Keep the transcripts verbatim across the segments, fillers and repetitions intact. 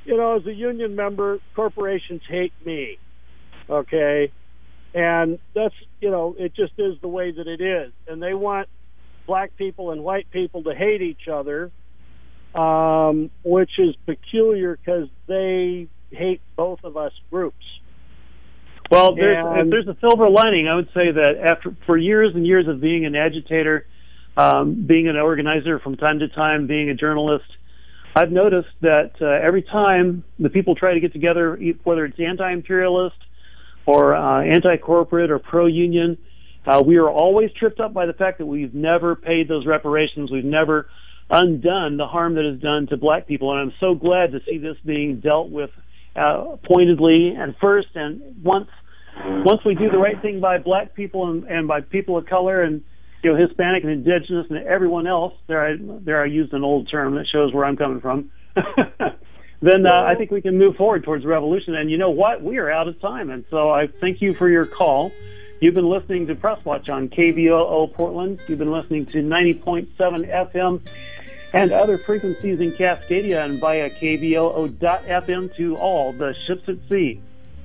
you know, as a union member, corporations hate me, okay? And that's, you know, it just is the way that it is. And they want black people and white people to hate each other, um, which is peculiar because they hate both of us groups. Well, there's, if there's a silver lining, I would say that after for years and years of being an agitator, um, being an organizer from time to time, being a journalist, I've noticed that uh, every time the people try to get together, whether it's anti-imperialist or uh, anti-corporate or pro-union, uh, we are always tripped up by the fact that we've never paid those reparations. We've never undone the harm that is done to black people, and I'm so glad to see this being dealt with uh, pointedly and first. And once once we do the right thing by black people and, and by people of color and you know Hispanic and Indigenous and everyone else, there I there I used an old term that shows where I'm coming from. Then uh, I think we can move forward towards revolution. And you know what? We are out of time, and so I thank you for your call. You've been listening to Press Watch on K V O O Portland. You've been listening to ninety point seven F M and other frequencies in Cascadia and via K V O O dot F M to all the ships at sea.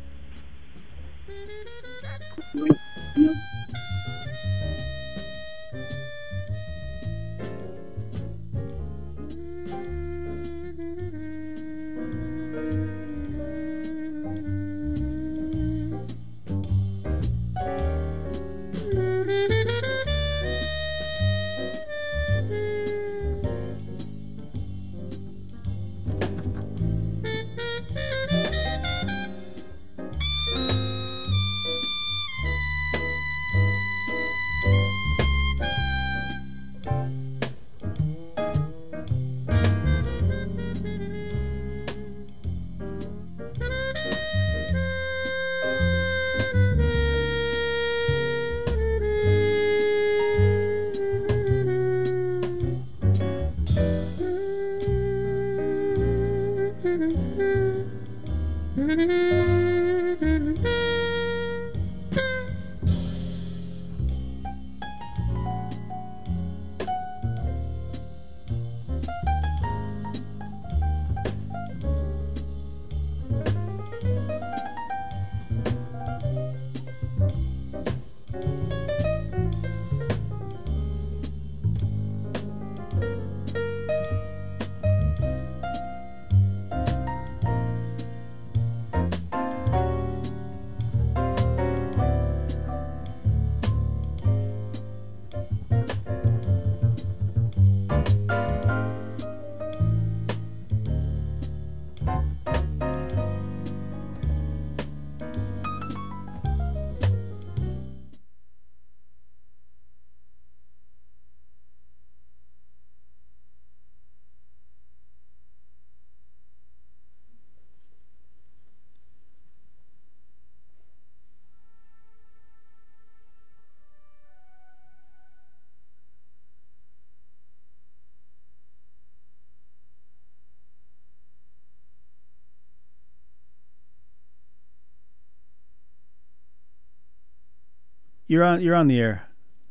You're on. You're on the air.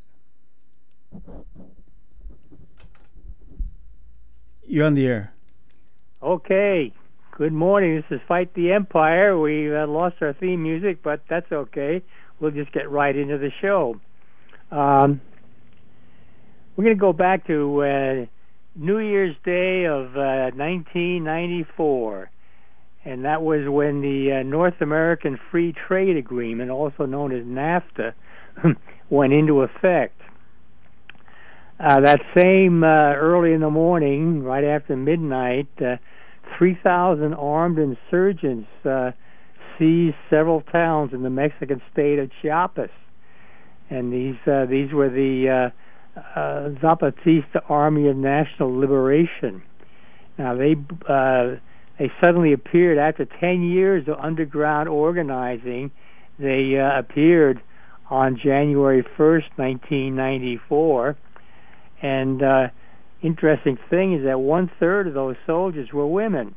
You're on the air. Okay. Good morning. This is Fight the Empire. We uh, lost our theme music, but that's okay. We'll just get right into the show. Um, we're going to go back to uh, New Year's Day of uh, nineteen ninety-four, and that was when the uh, North American Free Trade Agreement, also known as NAFTA, went into effect. Uh, that same uh, early in the morning, right after midnight, uh, three thousand armed insurgents uh, seized several towns in the Mexican state of Chiapas. And these uh, these were the uh, uh, Zapatista Army of National Liberation. Now, they, uh, they suddenly appeared after ten years of underground organizing. They uh, appeared on January first, nineteen ninety-four, and uh, interesting thing is that one-third of those soldiers were women.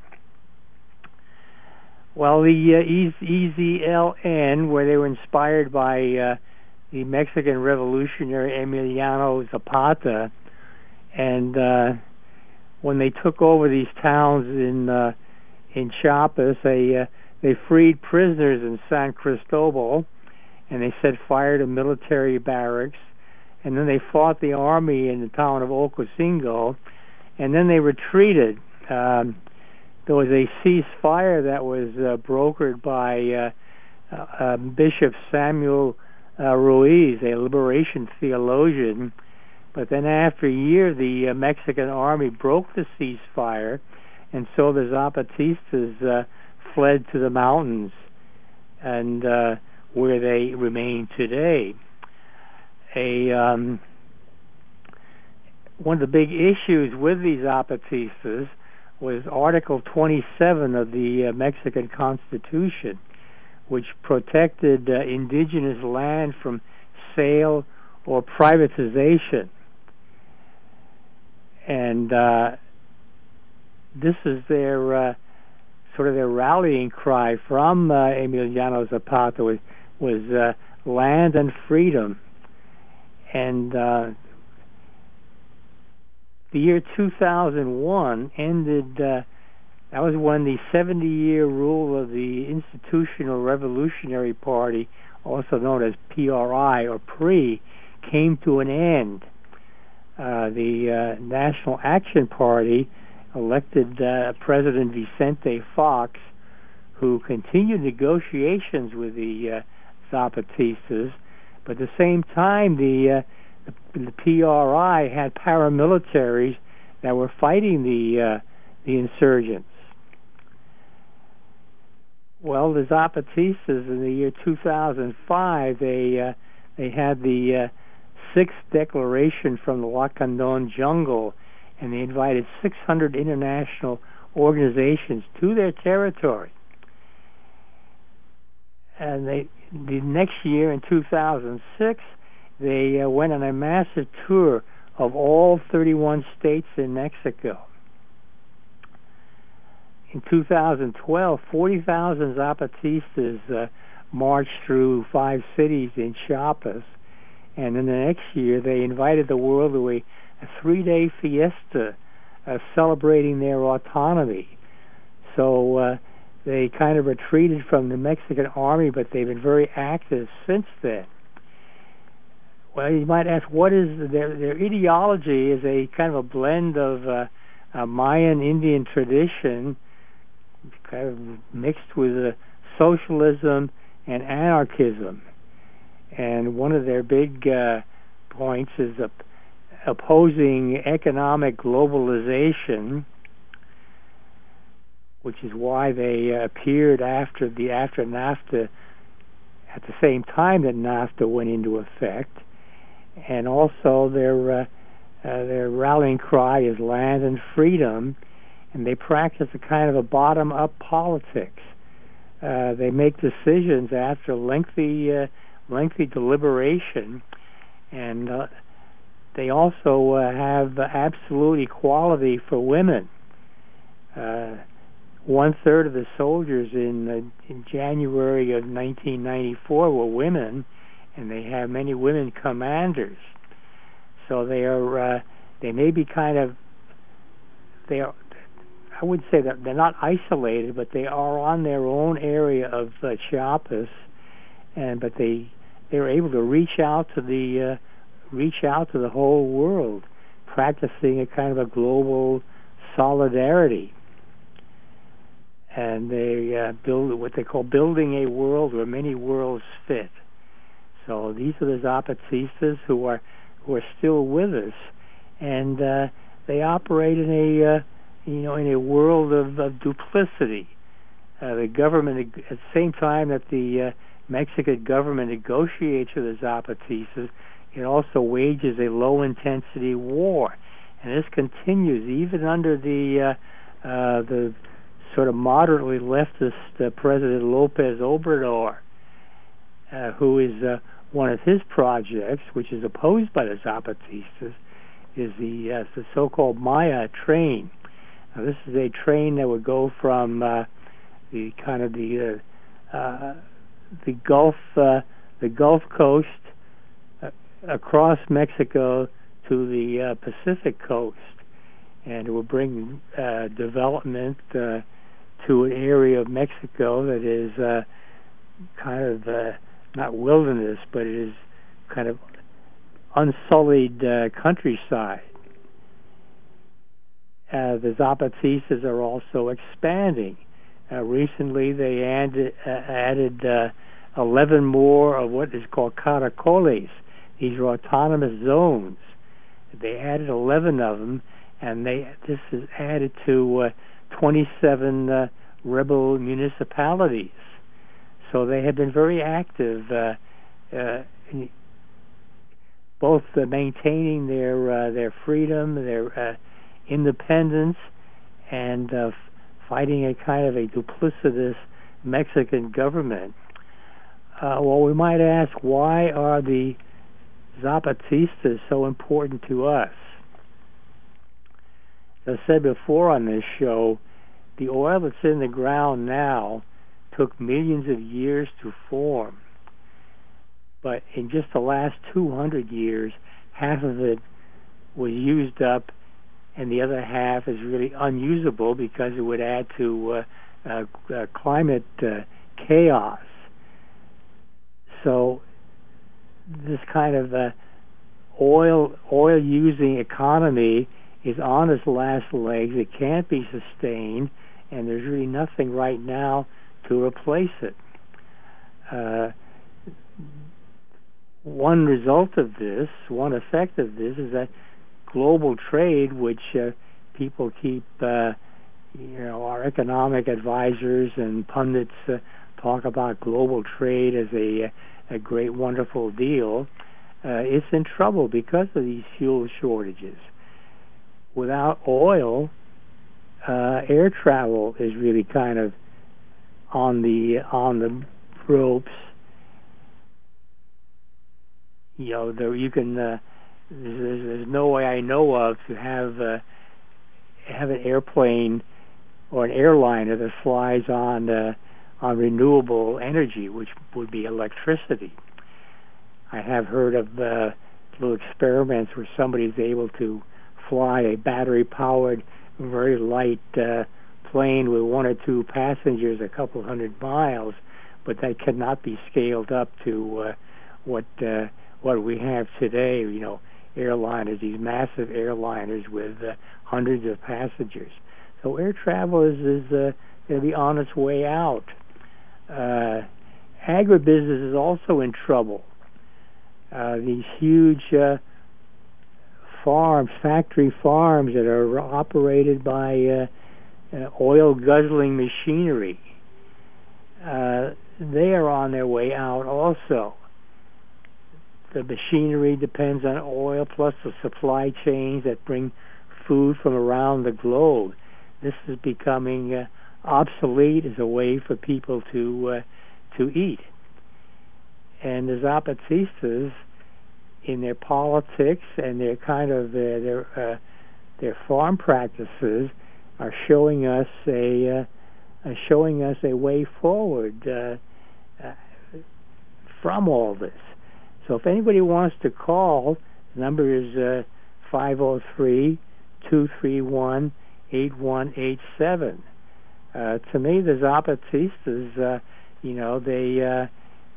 Well, the uh, E Z L N, where they were inspired by uh, the Mexican revolutionary Emiliano Zapata, and uh, when they took over these towns in uh, in Chiapas, they uh, they freed prisoners in San Cristobal, and they set fire to military barracks, and then they fought the army in the town of Ocosingo, and then they retreated. Um, there was a ceasefire that was uh, brokered by uh, uh, uh, Bishop Samuel uh, Ruiz, a liberation theologian. But then after a year, the uh, Mexican army broke the ceasefire, and so the Zapatistas uh, fled to the mountains, and uh, where they remain today. A um, one of the big issues with these Zapatistas was Article twenty-seven of the uh, Mexican Constitution, which protected uh, indigenous land from sale or privatization. And uh, this is their uh, sort of their rallying cry from uh, Emiliano Zapata was, was uh, land and freedom. And uh, the year two thousand one ended, uh, that was when the seventy-year rule of the Institutional Revolutionary Party, also known as P R I or P R I, came to an end. Uh, the uh, National Action Party elected uh, President Vicente Fox, who continued negotiations with the uh, Zapatistas, but at the same time the, uh, the the P R I had paramilitaries that were fighting the uh, the insurgents. Well, the Zapatistas in the year two thousand five, they uh, they had the uh, Sixth Declaration from the Lacandon jungle, and they invited six hundred international organizations to their territory. And they, the next year, in two thousand six, they uh, went on a massive tour of all thirty-one states in Mexico. In two thousand twelve, forty thousand Zapatistas uh, marched through five cities in Chiapas. And in the next year, they invited the world to a, a three-day fiesta uh, celebrating their autonomy. So uh, they kind of retreated from the Mexican army, but they've been very active since then. Well, you might ask, what is their their ideology? Is a kind of a blend of uh, a Mayan Indian tradition, kind of mixed with uh, socialism and anarchism. And one of their big uh, points is op- opposing economic globalization, which is why they uh, appeared after the after NAFTA, at the same time that NAFTA went into effect. And also their uh, uh, their rallying cry is land and freedom, and they practice a kind of a bottom-up politics. Uh, they make decisions after lengthy uh, lengthy deliberation, and uh, they also uh, have absolute equality for women. Uh, one third of the soldiers in, uh, in January of nineteen ninety-four were women, and they have many women commanders. So they are uh, they may be kind of they are. I would say that they're not isolated, but they are on their own area of uh, Chiapas, and but they they're able to reach out to the uh, reach out to the whole world, practicing a kind of a global solidarity. And they uh, build what they call building a world where many worlds fit. So these are the Zapatistas who are who are still with us, and uh, they operate in a uh, you know in a world of, of duplicity. Uh, the government, at the same time that the uh, Mexican government negotiates with the Zapatistas, it also wages a low-intensity war, and this continues even under the uh, uh, the sort of moderately leftist uh, President Lopez Obrador, uh, who is uh, one of his projects, which is opposed by the Zapatistas, is the uh, the so-called Maya train. Now, this is a train that would go from uh, the kind of the uh, uh, the Gulf uh, the Gulf Coast uh, across Mexico to the uh, Pacific coast, and it will bring uh, development uh, to an area of Mexico that is uh, kind of uh, not wilderness, but it is kind of unsullied uh, countryside. Uh, the Zapatistas are also expanding. Uh, recently, they added, uh, added uh, eleven more of what is called caracoles. These are autonomous zones. They added eleven of them, and they this is added to uh, twenty-seven uh, rebel municipalities. So they have been very active, uh, uh, in both uh, maintaining their uh, their freedom, their uh, independence, and uh, fighting a kind of a duplicitous Mexican government. Uh, well, we might ask, why are the Zapatistas so important to us? As I said before on this show, the oil that's in the ground now took millions of years to form. But in just the last two hundred years, half of it was used up, and the other half is really unusable because it would add to uh, uh, uh, climate uh, chaos. So this kind of uh, oil oil using economy is on its last legs. It can't be sustained, and there's really nothing right now to replace it. Uh, one result of this, one effect of this, is that global trade, which uh, people keep, uh, you know, our economic advisors and pundits uh, talk about global trade as a, a great, wonderful deal, uh, it's in trouble because of these fuel shortages. Without oil, uh, air travel is really kind of on the on the ropes. You know, there you can. Uh, there's, there's no way I know of to have uh, have an airplane or an airliner that flies on uh, on renewable energy, which would be electricity. I have heard of uh, little experiments where somebody is able to fly a battery-powered, very light uh, plane with one or two passengers a couple hundred miles, but that cannot be scaled up to uh, what uh, what we have today. You know, airliners, these massive airliners with uh, hundreds of passengers. So air travel is, is uh, going to be on its way out. Uh, agribusiness is also in trouble. Uh, these huge uh, farms, factory farms that are operated by uh, uh, oil-guzzling machinery, uh, they are on their way out also. The machinery depends on oil, plus the supply chains that bring food from around the globe. This is becoming uh, obsolete as a way for people to uh, to eat. And the Zapatistas, in their politics and their kind of uh, their uh, their farm practices, are showing us a uh, uh, showing us a way forward uh, uh, from all this. So if anybody wants to call, the number is uh, five oh three, two three one, eight one eight seven. Uh, to me, the Zapatistas, uh, you know, they uh,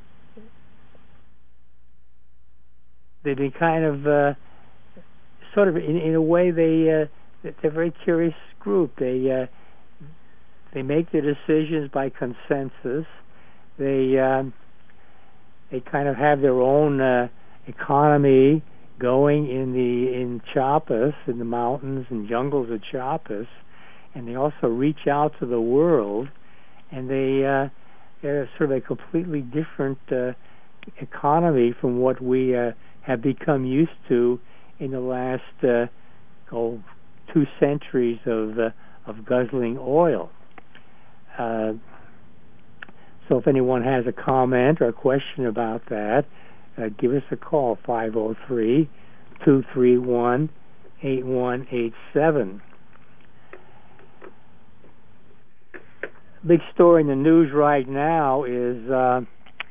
they've been kind of uh, sort of in, in a way they uh, they're a very curious group. They uh, they make their decisions by consensus. They um, they kind of have their own uh, economy going in the in Chiapas, in the mountains and jungles of Chiapas, and they also reach out to the world, and they uh, they're sort of a completely different uh, economy from what we uh, have become used to in the last uh, oh, two centuries of uh, of guzzling oil. Uh, so if anyone has a comment or a question about that, uh, give us a call, five oh three, two three one, eight one eight seven. Big story in the news right now is uh,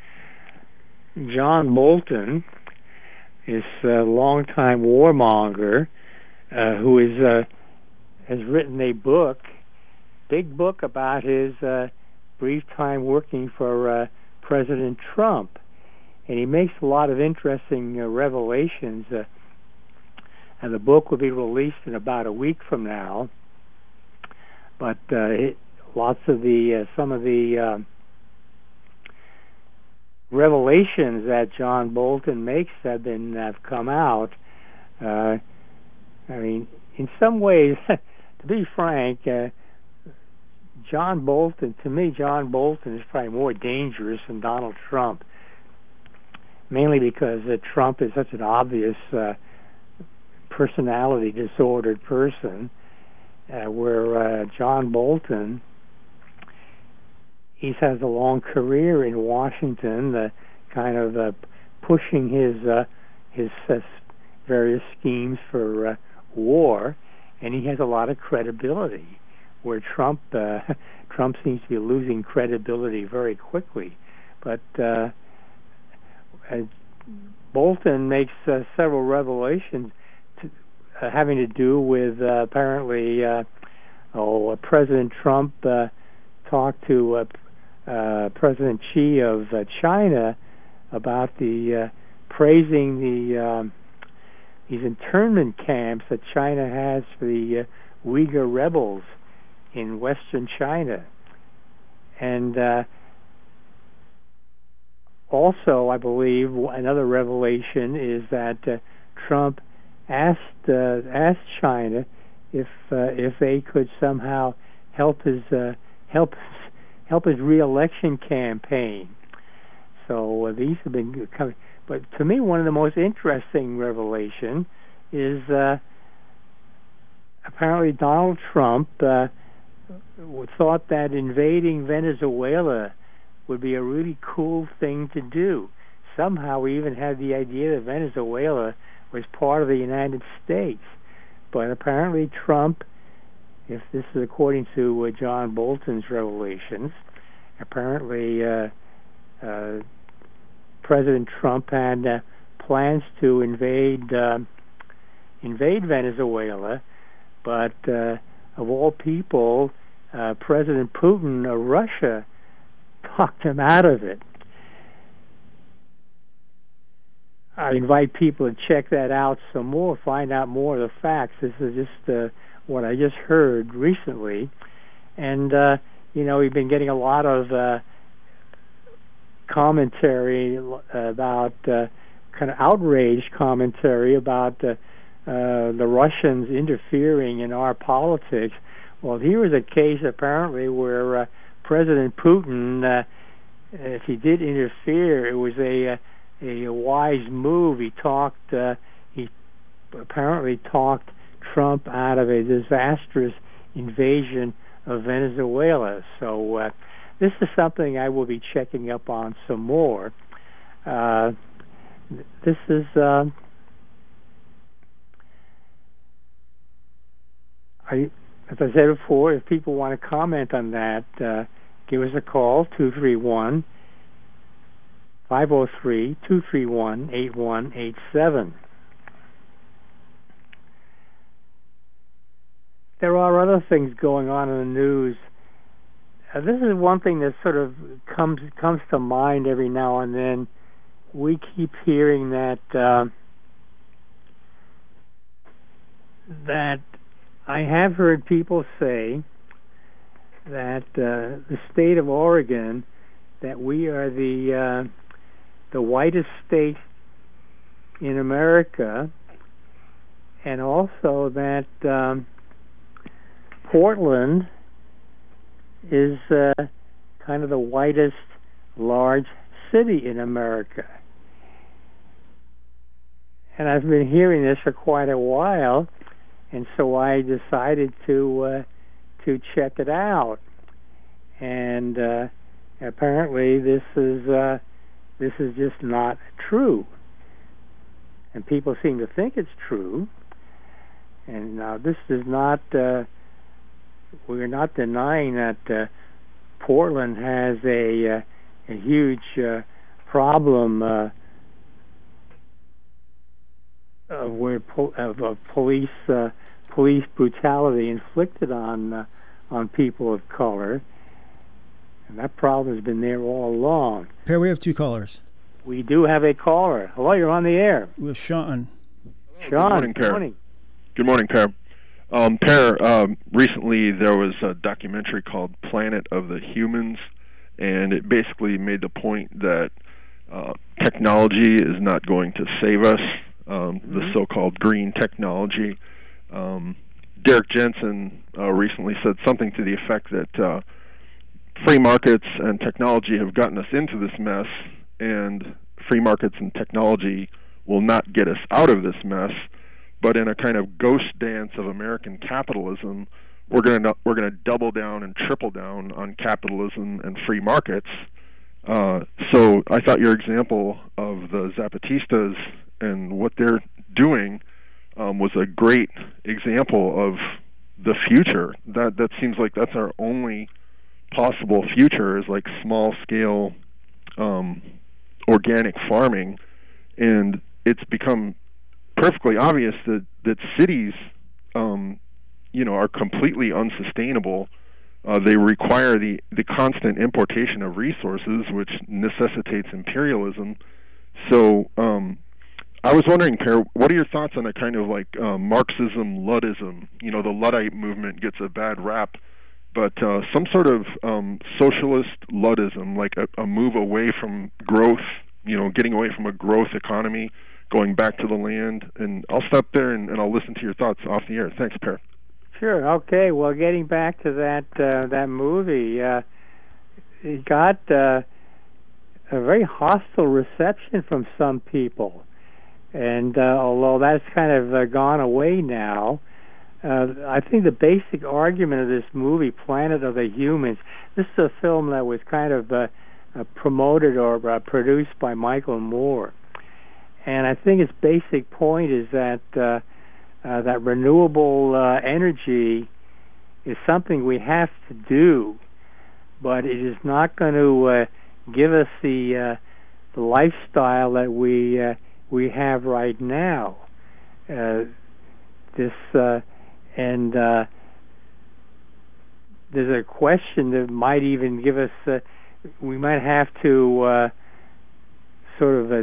John Bolton, this uh, longtime warmonger, uh, who is uh, has written a book big book about his uh, brief time working for uh, President Trump. And he makes a lot of interesting uh, revelations. Uh, and the book will be released in about a week from now. But uh, it, lots of the uh, some of the uh, revelations that John Bolton makes have been have come out. Uh, I mean, in some ways, to be frank, uh, John Bolton, to me, John Bolton is probably more dangerous than Donald Trump. Mainly because uh, Trump is such an obvious uh, personality disordered person, uh, where uh, John Bolton, he has a long career in Washington, uh, kind of uh, pushing his uh, his uh, various schemes for uh, war, and he has a lot of credibility. Where Trump uh, Trump seems to be losing credibility very quickly, but. Uh, Uh, Bolton makes uh, several revelations to, uh, having to do with uh, apparently uh, oh, uh, President Trump uh, talked to uh, uh, President Xi of uh, China about the uh, praising the um, these internment camps that China has for the uh, Uyghur rebels in Western China, and uh, also, I believe another revelation is that uh, Trump asked uh, asked China if uh, if they could somehow help his uh, help help his re-election campaign. So uh, these have been coming. But to me, one of the most interesting revelation is uh, apparently Donald Trump uh, thought that invading Venezuela would be a really cool thing to do. Somehow we even had the idea that Venezuela was part of the United States. But apparently Trump, if this is according to uh, John Bolton's revelations, apparently uh, uh, President Trump had uh, plans to invade uh, invade Venezuela, but uh, of all people, uh, President Putin of Russia talked him out of it. I invite people to check that out some more, find out more of the facts. This is just uh, what I just heard recently. And, uh, you know, we've been getting a lot of uh, commentary about, uh, kind of outraged commentary about uh, uh, the Russians interfering in our politics. Well, here was a case apparently where uh, President Putin, uh, if he did interfere, it was a a wise move. He talked. Uh, he apparently talked Trump out of a disastrous invasion of Venezuela. So uh, this is something I will be checking up on some more. Uh, this is. Uh, I, as I said before, if people want to comment on that, uh, give us a call, two three one, five oh three, two three one, eight one eight seven. There are other things going on in the news. Uh, this is one thing that sort of comes comes to mind every now and then. We keep hearing that uh, that I have heard people say that uh, the state of Oregon, that we are the uh, the whitest state in America, and also that um, Portland is uh, kind of the whitest large city in America. And I've been hearing this for quite a while, and so I decided to uh, to check it out. And uh, apparently, this is uh, this is just not true. And people seem to think it's true. And now this is not. Uh, we're not denying that uh, Portland has a uh, a huge uh, problem uh, of where po- of, of police uh, police brutality inflicted on uh, on people of color. And that problem has been there all along. Per, we have two callers. We do have a caller. Hello, you're on the air. We have Sean. Sean, good morning, Per. Good morning, Good morning, Per. Um, Per, um, recently there was a documentary called Planet of the Humans, and it basically made the point that uh, technology is not going to save us, um, mm-hmm. the so-called green technology. Um, Derek Jensen uh, recently said something to the effect that uh, free markets and technology have gotten us into this mess, and free markets and technology will not get us out of this mess. But in a kind of ghost dance of American capitalism, we're going to we're going to double down and triple down on capitalism and free markets. Uh, so I thought your example of the Zapatistas and what they're doing um, was a great example of the future. That that seems like that's our only possible future, is like small scale um, organic farming, and it's become perfectly obvious that that cities, um, you know, are completely unsustainable. Uh, they require the the constant importation of resources, which necessitates imperialism. So, um, I was wondering, Per, what are your thoughts on a kind of like uh, Marxism, Luddism? You know, the Luddite movement gets a bad rap, but uh, some sort of um, socialist Luddism, like a, a move away from growth, you know, getting away from a growth economy, going back to the land. And I'll stop there and, and I'll listen to your thoughts off the air. Thanks, Per. Sure. Okay. Well, getting back to that uh, that movie, uh, it got uh, a very hostile reception from some people, and uh, although that's kind of uh, gone away now, uh, I think the basic argument of this movie, Planet of the Humans, this is a film that was kind of uh, uh, promoted or uh, produced by Michael Moore. And I think its basic point is that uh, uh, that renewable uh, energy is something we have to do, but it is not going to uh, give us the uh, the lifestyle that we uh, we have right now. Uh, this uh, and uh, there's a question that might even give us. Uh, we might have to uh, sort of. Uh,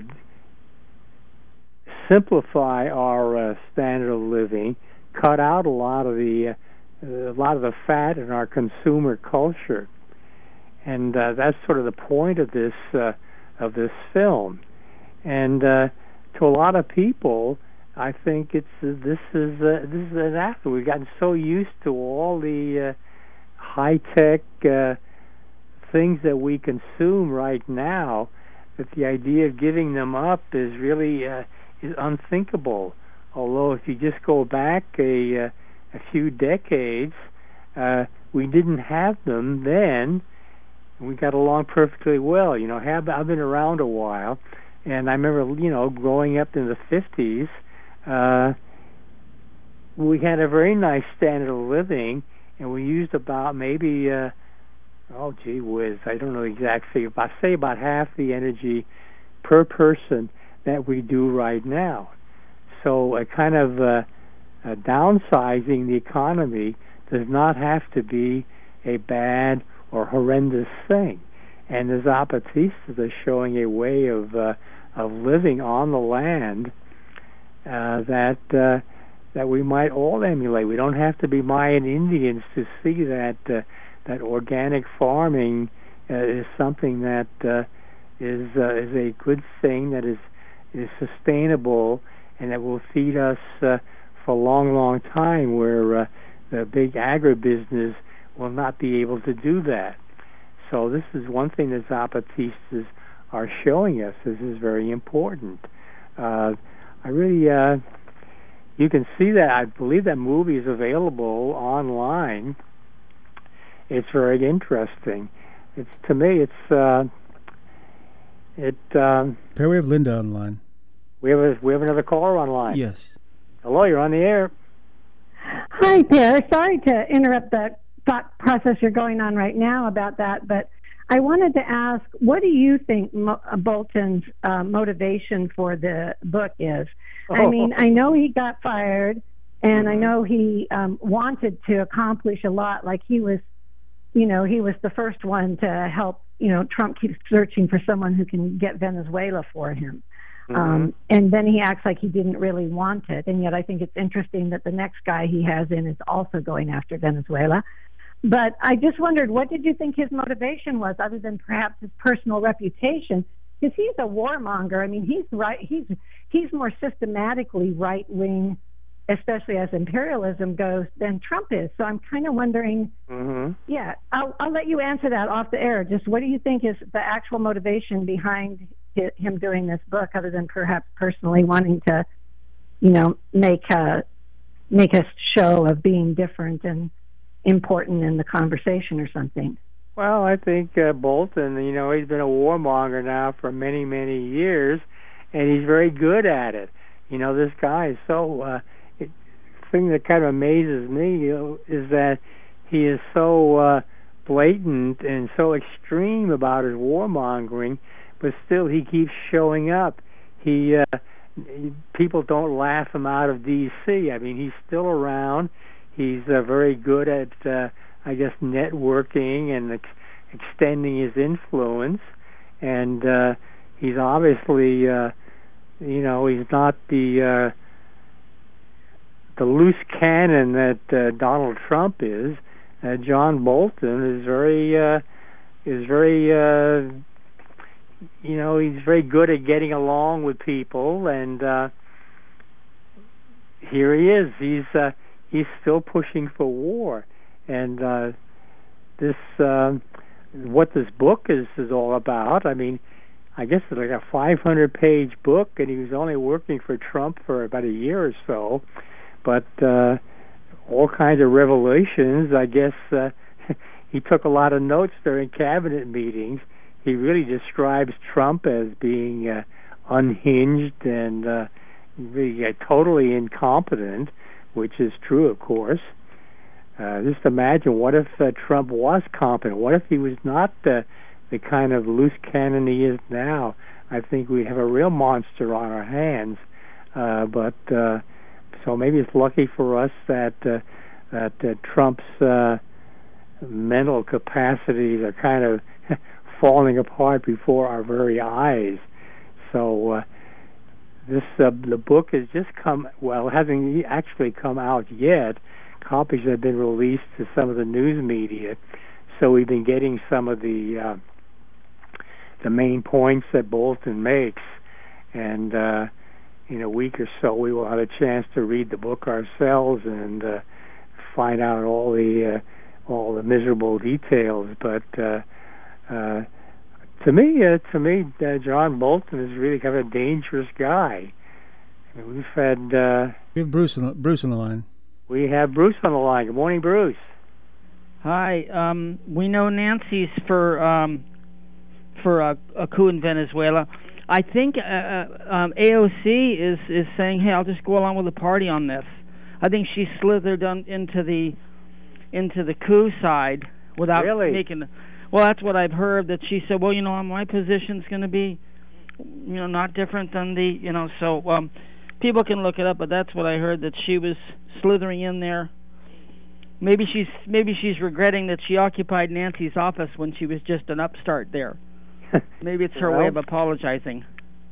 simplify our uh, standard of living, cut out a lot of the uh, a lot of the fat in our consumer culture, and uh, that's sort of the point of this uh, of this film. And uh, to a lot of people, I think it's uh, this is uh, this is an after we've gotten so used to all the uh, high tech uh, things that we consume right now that the idea of giving them up is really uh, is unthinkable. Although if you just go back a uh, a few decades, uh, we didn't have them then. We got along perfectly well. You know, have, I've been around a while, and I remember, you know, growing up in the fifties, uh, we had a very nice standard of living, and we used about maybe, uh, oh gee whiz, I don't know the exact figure, but I say about half the energy per person that we do right now. So a kind of uh, uh, downsizing the economy does not have to be a bad or horrendous thing. And the Zapatistas are showing a way of uh, of living on the land uh, that uh, that we might all emulate. We don't have to be Mayan Indians to see that uh, that organic farming uh, is something that uh, is uh, is a good thing, that is is sustainable, and that will feed us uh, for a long, long time, where uh, the big agribusiness will not be able to do that. So this is one thing that Zapatistas are showing us. This is very important. Uh, I really, uh, you can see that. I believe that movie is available online. It's very interesting. It's to me, it's uh, it. Um, Per, we have Linda online. We have a, we have another caller online. Yes. Hello, you're on the air. Hi, Per. Sorry to interrupt the thought process you're going on right now about that, but I wanted to ask, what do you think Mo- Bolton's uh, motivation for the book is? Oh. I mean, I know he got fired, And I know he um, wanted to accomplish a lot. Like he was, you know, he was the first one to help, you know, Trump keeps searching for someone who can get Venezuela for him. Mm-hmm. Um, and then he acts like he didn't really want it. And yet I think it's interesting that the next guy he has in is also going after Venezuela. But I just wondered, what did you think his motivation was, other than perhaps his personal reputation? Because he's a warmonger. I mean, he's right. He's he's more systematically right wing, especially as imperialism goes, than Trump is. So I'm kind of wondering, mm-hmm. yeah, I'll, I'll let you answer that off the air. Just what do you think is the actual motivation behind him doing this book, other than perhaps personally wanting to, you know, make a, make a show of being different and important in the conversation or something? Well, I think uh, Bolton, you know, he's been a warmonger now for many, many years, and he's very good at it. You know, this guy is so... Uh, thing that kind of amazes me, you know, is that he is so uh, blatant and so extreme about his warmongering, but still he keeps showing up. He, uh, he people don't laugh him out of D C. I mean, he's still around. He's uh, very good at, uh, I guess, networking and ex- extending his influence, and uh, he's obviously, uh, you know, he's not the uh, the loose cannon that uh, Donald Trump is. uh, John Bolton is very, uh, is very, uh, you know, he's very good at getting along with people, and uh, here he is. He's uh, he's still pushing for war, and uh, this, uh, what this book is is all about. I mean, I guess it's like a five hundred page book, and he was only working for Trump for about a year or so. But uh, all kinds of revelations. I guess uh, he took a lot of notes during cabinet meetings. He really describes Trump as being uh, unhinged and uh, really, uh, totally incompetent, which is true, of course. Uh, just imagine, what if uh, Trump was competent? What if he was not the, the kind of loose cannon he is now? I think we'd have a real monster on our hands. Uh, but... Uh, So maybe it's lucky for us that uh, that uh, Trump's uh, mental capacities are kind of falling apart before our very eyes. So uh, this uh, the book has just come. Well, it hasn't actually come out yet. Copies have been released to some of the news media, so we've been getting some of the uh, the main points that Bolton makes, and. Uh, In a week or so, we will have a chance to read the book ourselves and uh, find out all the uh, all the miserable details. But uh, uh, to me, uh, to me, uh, John Bolton is really kind of a dangerous guy. I mean, we've had uh, we have Bruce on, Bruce on the line. We have Bruce on the line. Good morning, Bruce. Hi. Um, we know Nancy's for um, for a, a coup in Venezuela. I think uh, um, A O C is, is saying, "Hey, I'll just go along with the party on this." I think she slithered on, into the into the coup side without really? making. Well, that's what I've heard. That she said, "Well, you know, my position's going to be, you know, not different than the, you know." So um, people can look it up, but that's what I heard. That she was slithering in there. Maybe she's maybe she's regretting that she occupied Nancy's office when she was just an upstart there. Maybe it's her well, way of apologizing.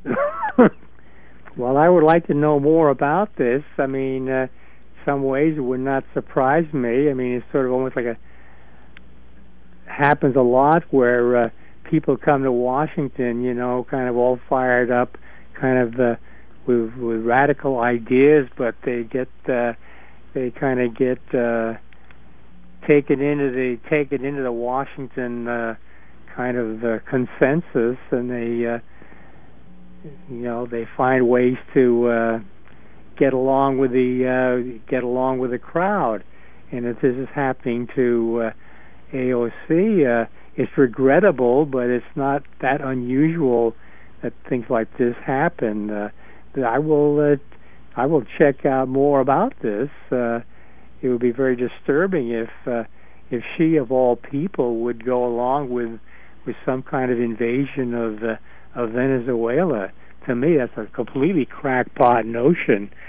Well, I would like to know more about this. I mean, uh, some ways it would not surprise me. I mean, it's sort of almost like a happens a lot where uh, people come to Washington, you know, kind of all fired up, kind of uh, with with radical ideas, but they get uh, they kind of get uh, taken into the taken into the Washington. Uh, kind of uh, consensus, and they, uh, you know, they find ways to uh, get along with the uh, get along with the crowd. And if this is happening to uh, A O C, uh, it's regrettable, but it's not that unusual that things like this happen. Uh, I will, uh, I will check out more about this. Uh, it would be very disturbing if, uh, if she of all people would go along with. with some kind of invasion of uh, of Venezuela. To me, that's a completely crackpot notion,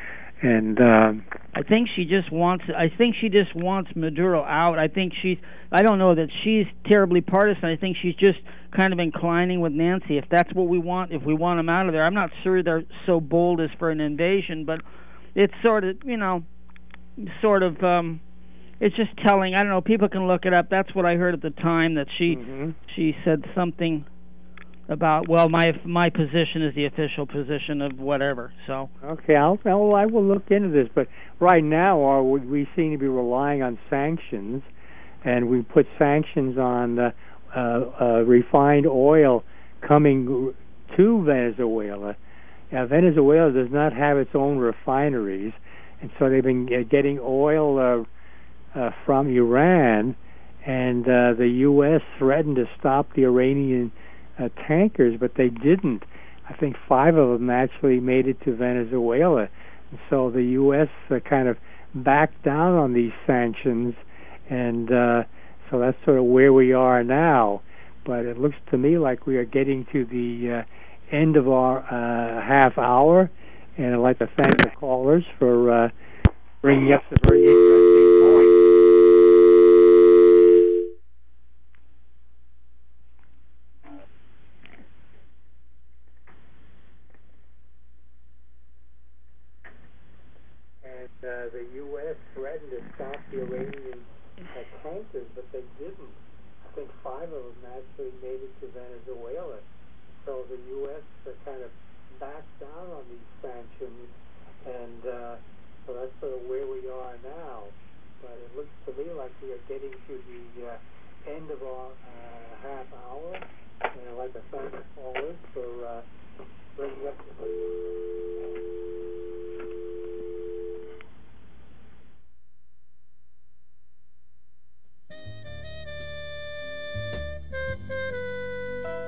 And um, I think she just wants. I think she just wants Maduro out. I think she's. I don't know that she's terribly partisan. I think she's just kind of inclining with Nancy. If that's what we want, if we want them out of there, I'm not sure they're so bold as for an invasion, but it's sort of, you know, sort of. Um, it's just telling. I don't know. People can look it up. That's what I heard at the time. That she mm-hmm. she said something about, well, my my position is the official position of whatever. So okay, I'll, I'll I will look into this. But right now, our, we seem to be relying on sanctions, and we put sanctions on uh, uh, uh, refined oil coming to Venezuela. Now, Venezuela does not have its own refineries, and so they've been getting oil uh, uh, from Iran, and uh, the U S threatened to stop the Iranian Uh, tankers, but they didn't. I think five of them actually made it to Venezuela. And so the U S uh, kind of backed down on these sanctions, and uh, so that's sort of where we are now. But it looks to me like we are getting to the uh, end of our uh, half hour, and I'd like to thank the callers for uh, bringing up the very interesting point. Uh, the U S threatened to stop the Iranian uh, tankers, but they didn't. I think five of them actually made it to Venezuela. So the U S uh, kind of backed down on these sanctions, and uh, so that's sort of where we are now. But it looks to me like we are getting to the uh, end of our uh, half hour, and I'd like to thank the callers for uh, bringing up the